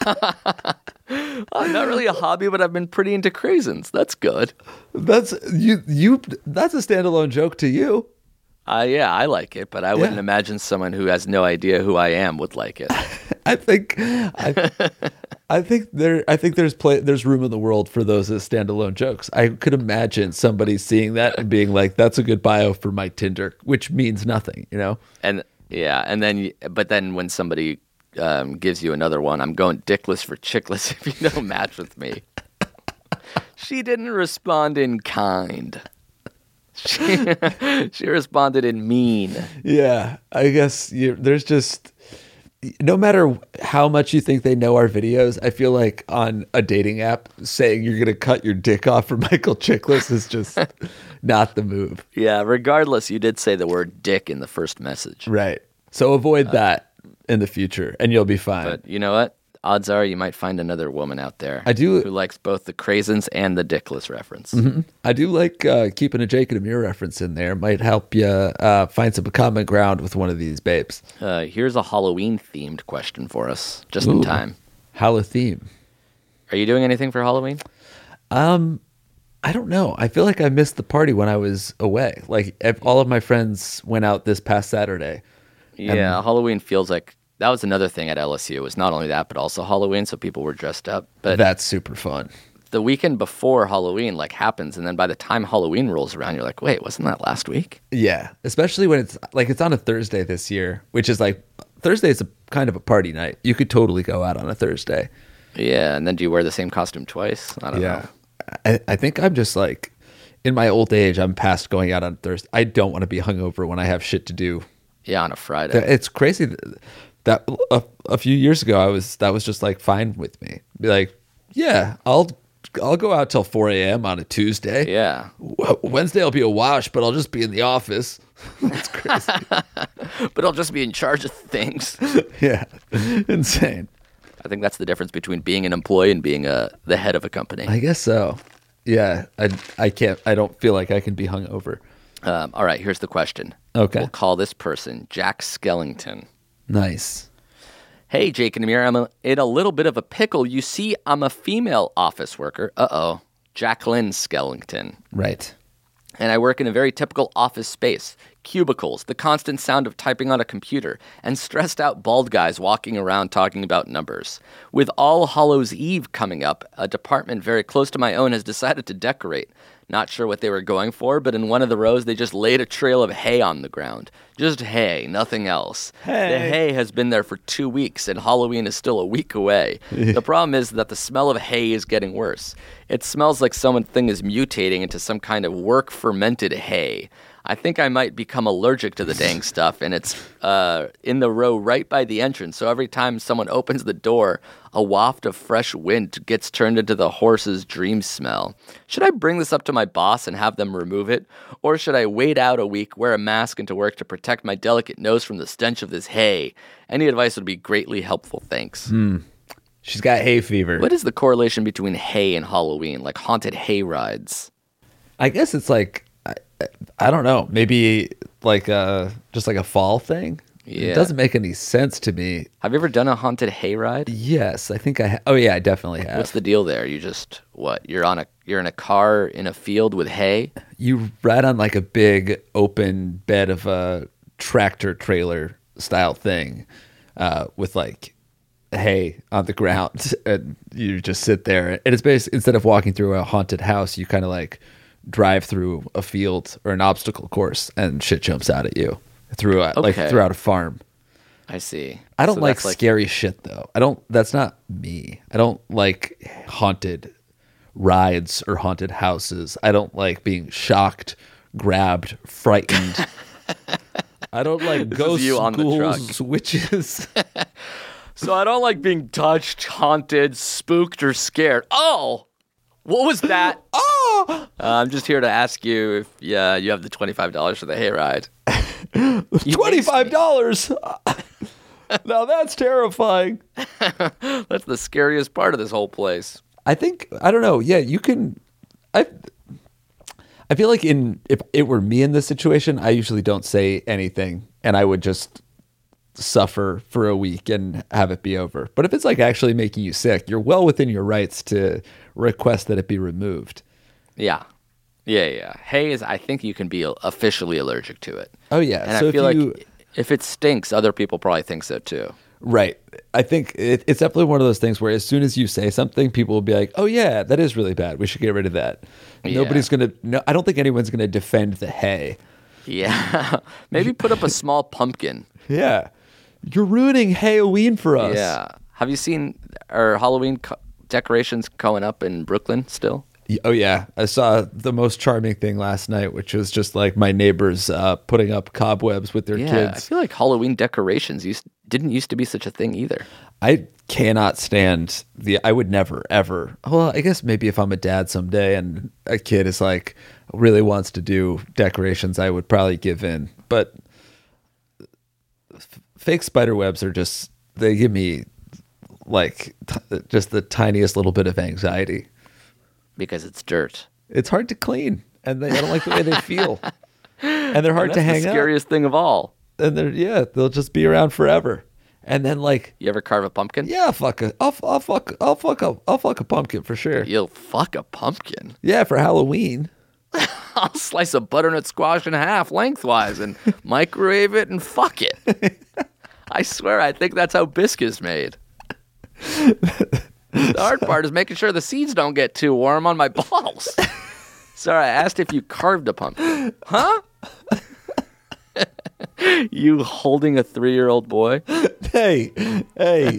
Oh, not really a hobby, but I've been pretty into craisins. That's good. that's you. You. That's a standalone joke to you. Uh, yeah, I like it, but I wouldn't Yeah. imagine someone who has no idea who I am would like it. I think. I, I think there. I think there's play. There's room in the world for those as standalone jokes. I could imagine somebody seeing that and being like, "That's a good bio for my Tinder," which means nothing, you know. And yeah, and then, you- but then when somebody um, gives you another one, I'm going dickless for chickless if you don't match with me. She didn't respond in kind. She, she responded in mean. Yeah, I guess you, there's just no matter how much you think they know our videos, I feel like on a dating app, saying you're going to cut your dick off for Michael Chiklis is just not the move. Yeah, regardless, you did say the word dick in the first message. Right. So avoid uh, that in the future and you'll be fine. But you know what? Odds are you might find another woman out there I do, who likes both the craisins and the dickless reference. Mm-hmm. I do like uh, keeping a Jake and Amir reference in there. Might help you uh, find some common ground with one of these babes. Uh, here's a Halloween-themed question for us, just Ooh, in time. Halloween theme. Are you doing anything for Halloween? Um, I don't know. I feel like I missed the party when I was away. Like if all of my friends went out this past Saturday. Yeah, Halloween feels like... That was another thing at L S U. It was not only that, but also Halloween, so people were dressed up. But that's super fun. The weekend before Halloween like happens, and then by the time Halloween rolls around, you're like, wait, wasn't that last week? Yeah, especially when it's like it's on a Thursday this year, which is like Thursday is a kind of a party night. You could totally go out on a Thursday. Yeah, and then do you wear the same costume twice? I don't yeah. know. I, I think I'm just like, in my old age, I'm past going out on Thursday. I don't want to be hungover when I have shit to do. Yeah, on a Friday. It's crazy that, that a, a few years ago, I was that was just like fine with me. Be like, yeah, I'll I'll go out till four a.m. on a Tuesday. Yeah. Wednesday I'll be a wash, but I'll just be in the office. That's crazy. But I'll just be in charge of things. Yeah, insane. I think that's the difference between being an employee and being a the head of a company. I guess so. Yeah, I I can't. I don't feel like I can be hungover. Um, all right, here's the question. Okay. We'll call this person Jack Skellington. Nice. Hey, Jake and Amir, I'm a, in a little bit of a pickle. You see, I'm a female office worker. Uh-oh. Jacqueline Skellington. Right. And I work in a very typical office space. Cubicles, the constant sound of typing on a computer, and stressed out bald guys walking around talking about numbers. With All Hallows Eve coming up, a department very close to my own has decided to decorate. Not sure what they were going for, but in one of the rows, they just laid a trail of hay on the ground. Just hay, nothing else. Hay. The hay has been there for two weeks, and Halloween is still a week away. The problem is that the smell of hay is getting worse. It smells like something is mutating into some kind of work-fermented hay. I think I might become allergic to the dang stuff, and it's uh, in the row right by the entrance. So every time someone opens the door, a waft of fresh wind gets turned into the horse's dream smell. Should I bring this up to my boss and have them remove it? Or should I wait out a week, wear a mask into work to protect my delicate nose from the stench of this hay? Any advice would be greatly helpful, thanks. Hmm. She's got hay fever. What is the correlation between hay and Halloween, like haunted hay rides? I guess it's like... I, I don't know. Maybe like a just like a fall thing. Yeah. It doesn't make any sense to me. Have you ever done a haunted hayride? Yes, I think I. Ha- oh yeah, I definitely have. What's the deal there? You just what? You're on a you're in a car in a field with hay. You ride on like a big open bed of a tractor trailer style thing, uh, with like hay on the ground, and you just sit there. And it's basically instead of walking through a haunted house, you kind of like drive through a field or an obstacle course, and shit jumps out at you through a, Okay. like throughout a farm. I see. I don't So like that's like- scary shit though. I don't. That's not me. I don't like haunted rides or haunted houses. I don't like being shocked, grabbed, frightened. I don't like This is ghosts, you on the ghouls, witches. So I don't like being touched, haunted, spooked, or scared. Oh, what was that? Oh, Uh, I'm just here to ask you if yeah you have the twenty-five dollars for the hayride. twenty-five dollars. Now that's terrifying. That's the scariest part of this whole place. I think I don't know. Yeah, you can. I I feel like in if it were me in this situation, I usually don't say anything, and I would just suffer for a week and have it be over. But if it's like actually making you sick, you're well within your rights to request that it be removed. Yeah, yeah, yeah. Hay is. I think you can be officially allergic to it. Oh yeah. And so I feel if you, like if it stinks, other people probably think so too. right. I think it, it's definitely one of those things where as soon as you say something, people will be like, "Oh yeah, that is really bad. We should get rid of that." Yeah. Nobody's gonna. No, I don't think anyone's gonna defend the hay. Yeah, maybe put up a small pumpkin. Yeah. You're ruining Halloween for us. Yeah. Have you seen our Halloween co- decorations going up in Brooklyn still? Y- Oh yeah, I saw the most charming thing last night, which was just like my neighbors uh, putting up cobwebs with their Yeah, I kids. feel like Halloween decorations used didn't used to be such a thing either. I cannot stand the, I would never, ever, well, I guess maybe if I'm a dad someday and a kid is like, really wants to do decorations, I would probably give in. But f- fake spider webs are just, they give me like t- just the tiniest little bit of anxiety. Because it's dirt. It's hard to clean and they, I don't like the way they feel. And they're hard And to that's hang the up. scariest thing of all. And they're, yeah, they'll just be around forever. And then like, You ever carve a pumpkin? yeah, fuck a, I'll, I'll fuck, I'll fuck a, I'll fuck a pumpkin for sure. You'll fuck a pumpkin. Yeah, for Halloween. I'll slice a butternut squash in half lengthwise and microwave it and fuck it. I swear, I think that's how bisque is made. The hard part is making sure the seeds don't get too warm on my balls. Sorry, I asked if you carved a pumpkin. Huh? You holding a three-year-old boy? Hey, hey,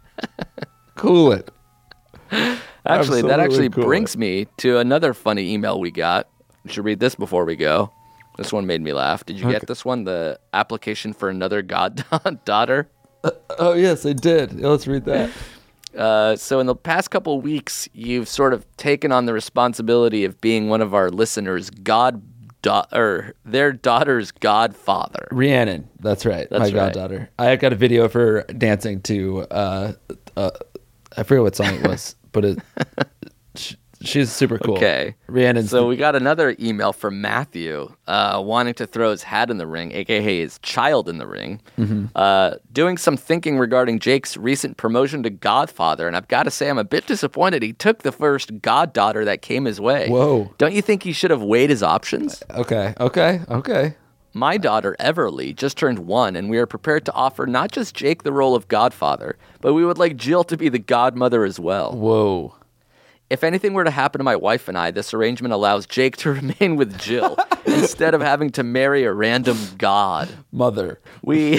cool it. Actually, that Absolutely actually cool brings it. me to another funny email we got. We should read this before we go. This one made me laugh. Did you get this one? The application for another goddaughter? Oh, yes, I did. Yeah, let's read that. Uh, so in the past couple weeks, you've sort of taken on the responsibility of being one of our listeners' god or their daughter's godfather. Rhiannon, that's right, That's my right. goddaughter. I got a video of her dancing to, uh, uh, I forget what song it was, but it, she, she's super cool. Okay. Rhiannon's So the- we got another email from Matthew uh, wanting to throw his hat in the ring, a k a his child in the ring, Mm-hmm. uh, doing some thinking regarding Jake's recent promotion to godfather. And I've got to say, I'm a bit disappointed he took the first goddaughter that came his way. Whoa. Don't you think he should have weighed his options? Okay, okay, okay. My daughter, Everly, just turned one, and we are prepared to offer not just Jake the role of godfather, but we would like Jill to be the godmother as well. Whoa. If anything were to happen to my wife and I, this arrangement allows Jake to remain with Jill instead of having to marry a random god. Mother. We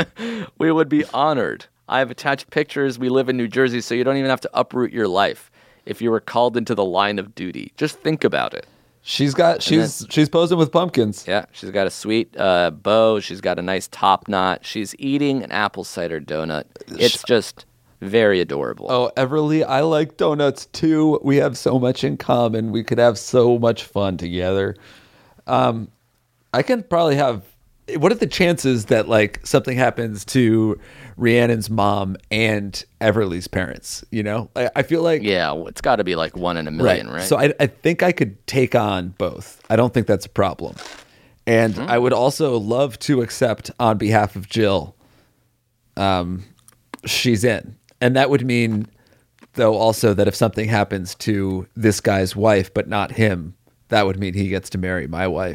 we would be honored. I have attached pictures. We live in New Jersey, so you don't even have to uproot your life if you were called into the line of duty. Just think about it. She's got, she's, she's posing with pumpkins. Yeah, she's got a sweet uh, bow. She's got a nice top knot. She's eating an apple cider donut. It's just very adorable. Oh, Everly, I like donuts too. We have so much in common. We could have so much fun together. Um, I can probably have. What are the chances that like something happens to Rhiannon's mom and Everly's parents? You know, I, I feel like Yeah, well, it's got to be like one in a million, right? So I, I think I could take on both. I don't think that's a problem. And Mm-hmm. I would also love to accept on behalf of Jill. Um, she's in. And that would mean, though, also that if something happens to this guy's wife, but not him, that would mean he gets to marry my wife.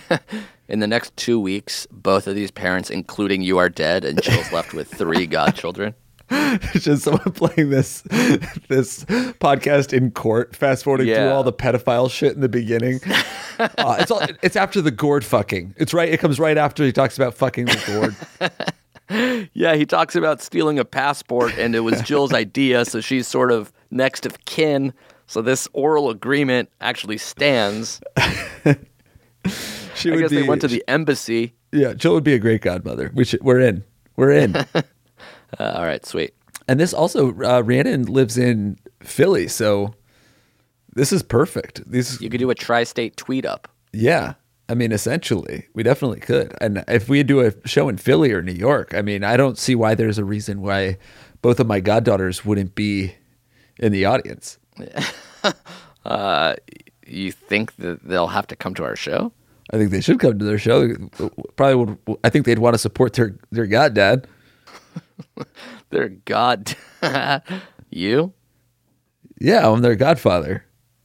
In the next two weeks, both of these parents, including you, are dead, and Jill's left with three godchildren. Just someone playing this this podcast in court, fast forwarding through Yeah. all the pedophile shit in the beginning. Uh, it's all it's after the gourd fucking. It's right. It comes right after he talks about fucking the gourd. Yeah, he talks about stealing a passport, and it was Jill's idea, so she's sort of next of kin. So this oral agreement actually stands. She I would guess be, they went to the embassy. yeah. Jill would be a great godmother. We should, we're in. We're in. Uh, all right, sweet. And this also, uh, Rhiannon lives in Philly, so this is perfect. These, You could do a tri-state tweet up. yeah. I mean, essentially, we definitely could. And if we do a show in Philly or New York, I mean, I don't see why there's a reason why both of my goddaughters wouldn't be in the audience. Uh, you think that they'll have to come to our show? I think they should come to their show. Probably would. I think they'd want to support their their goddad. Their god. You? Yeah, I'm their godfather.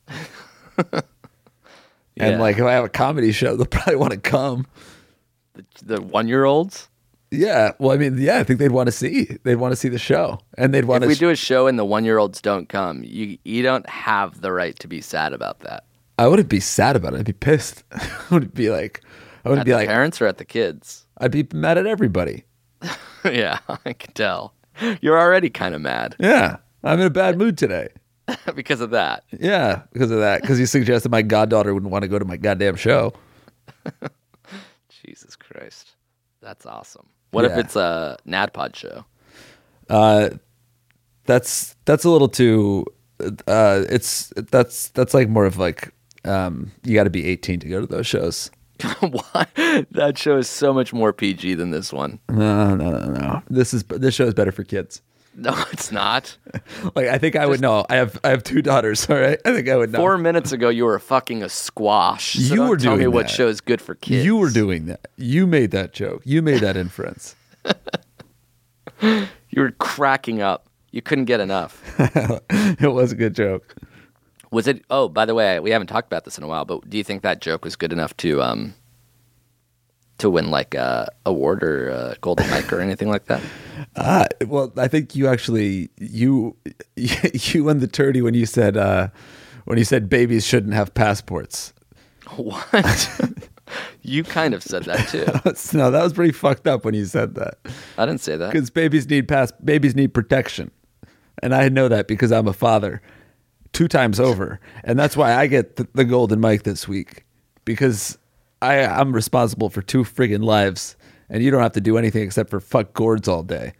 And Yeah. like, if I have a comedy show, they'll probably want to come. The one-year-olds? Yeah, well, I mean, yeah, I think they'd want to see. They'd want to see the show, and they'd want If to. we do a show and the one-year-olds don't come, you you don't have the right to be sad about that. I wouldn't be sad about it. I'd be pissed. I would be like, I would At be the like, parents or at the kids? I'd be mad at everybody. Yeah, I can tell. You're already kind of mad Yeah, I'm in a bad mood today. because of that. Yeah, because of that. Because you suggested my goddaughter wouldn't want to go to my goddamn show. Jesus Christ. That's awesome. What Yeah. if it's a NADPOD show? Uh, that's that's a little too. Uh, it's that's that's like more of like um, you got to be eighteen to go to those shows. Why? That show is so much more P G than this one. No, no, no, no. This is this show is better for kids. No, it's not. Like I think I would know. I have I have two daughters. All right, I think I would know. Four minutes ago, you were fucking a squash. So You don't were tell me doing what that. show is good for kids. You were doing that. You made that joke. You made that inference. You were cracking up. You couldn't get enough. It was a good joke. Was it? Oh, by the way, we haven't talked about this in a while, but do you think that joke was good enough to um to win like a award or a golden mic or anything like that? Uh, well, I think you actually you you won the turdy when you said uh, when you said babies shouldn't have passports. What? You kind of said that too. No, that was pretty fucked up when you said that. I didn't say that. Because babies need pass babies need protection, and I know that because I'm a father two times over, and that's why I get the, the golden mic this week because I I'm responsible for two friggin' lives, and you don't have to do anything except for fuck gourds all day.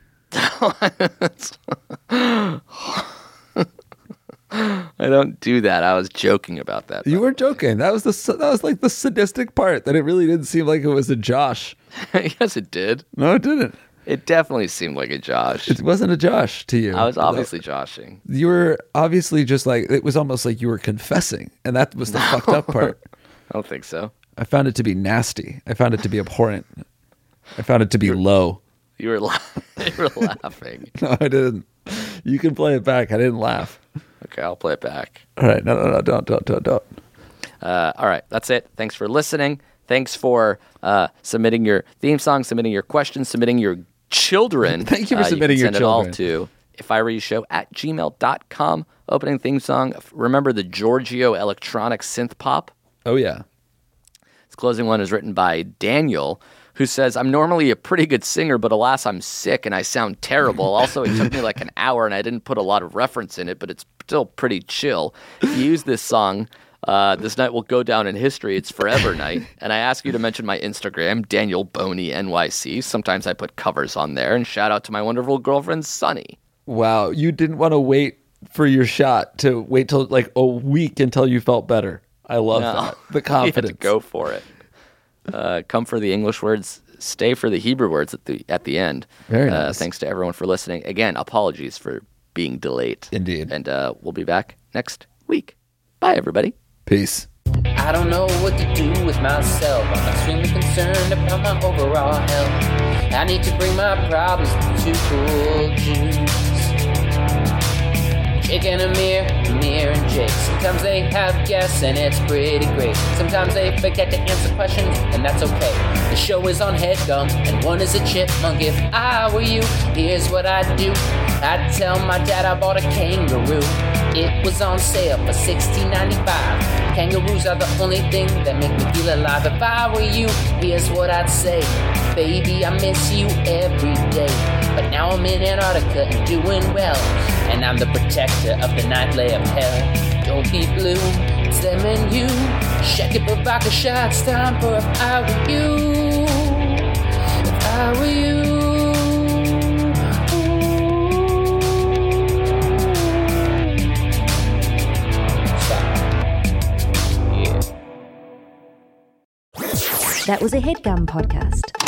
I don't do that. I was joking about that. You were joking. That was the that was like the sadistic part. That it really didn't seem like it was a Josh. Yes, it did. No, it didn't. It definitely semed like a Josh. It wasn't a Josh to you. I was obviously joshing. You were obviously just like it was almost like you were confessing, and that was the fucked up part. I don't think so. I found it to be nasty. I found it to be abhorrent. I found it to be low. You were la- you were laughing. No, I didn't. You can play it back. I didn't laugh. Okay, I'll play it back. All right. No, no, no. Don't, don't, don't, don't. Uh, all right, that's it. Thanks for listening. Thanks for uh, submitting your theme song, submitting your questions, submitting your children. Thank you for Uh, submitting you your can send it all children. to if I were you show at gmail dot com. Opening theme song. Remember the Giorgio electronic synth pop? Oh, yeah. This closing one is written by Daniel, who says, I'm normally a pretty good singer, but alas, I'm sick and I sound terrible. Also, it took me like an hour and I didn't put a lot of reference in it, but it's still pretty chill. If you use this song, uh, this night will go down in history. It's forever night. And I ask you to mention my Instagram, Daniel Boney N Y C. Sometimes I put covers on there. And shout out to my wonderful girlfriend, Sunny. Wow. You didn't want to wait for your shot to wait till like a week until you felt better. I love No. that. The You confidence. had to go for it. Uh, come for the English words, stay for the Hebrew words at the at the end. Very Uh, nice. thanks to everyone for listening. Again, apologies for being delayed. Indeed. And uh, we'll be back next week. Bye, everybody. Peace. I don't know what to do with myself. I'm extremely concerned about my overall health. I need to bring my problems to cool juice. Jake and Amir, Amir and Jake. Sometimes they have guests and it's pretty great. Sometimes they forget to answer questions and that's okay. The show is on HeadGum and one is a chipmunk. If I were you, here's what I'd do. I'd tell my dad I bought a kangaroo. It was on sale for sixteen ninety-five. Kangaroos are the only thing that make me feel alive. If I were you, here's what I'd say. Baby, I miss you every day. But now I'm in Antarctica and doing well. And I'm the protector of the ninth layer of hell. Don't be blue, it's them and you. Shake it, but vodka shots, time for if I were you. If I were you. That was a HeadGum podcast.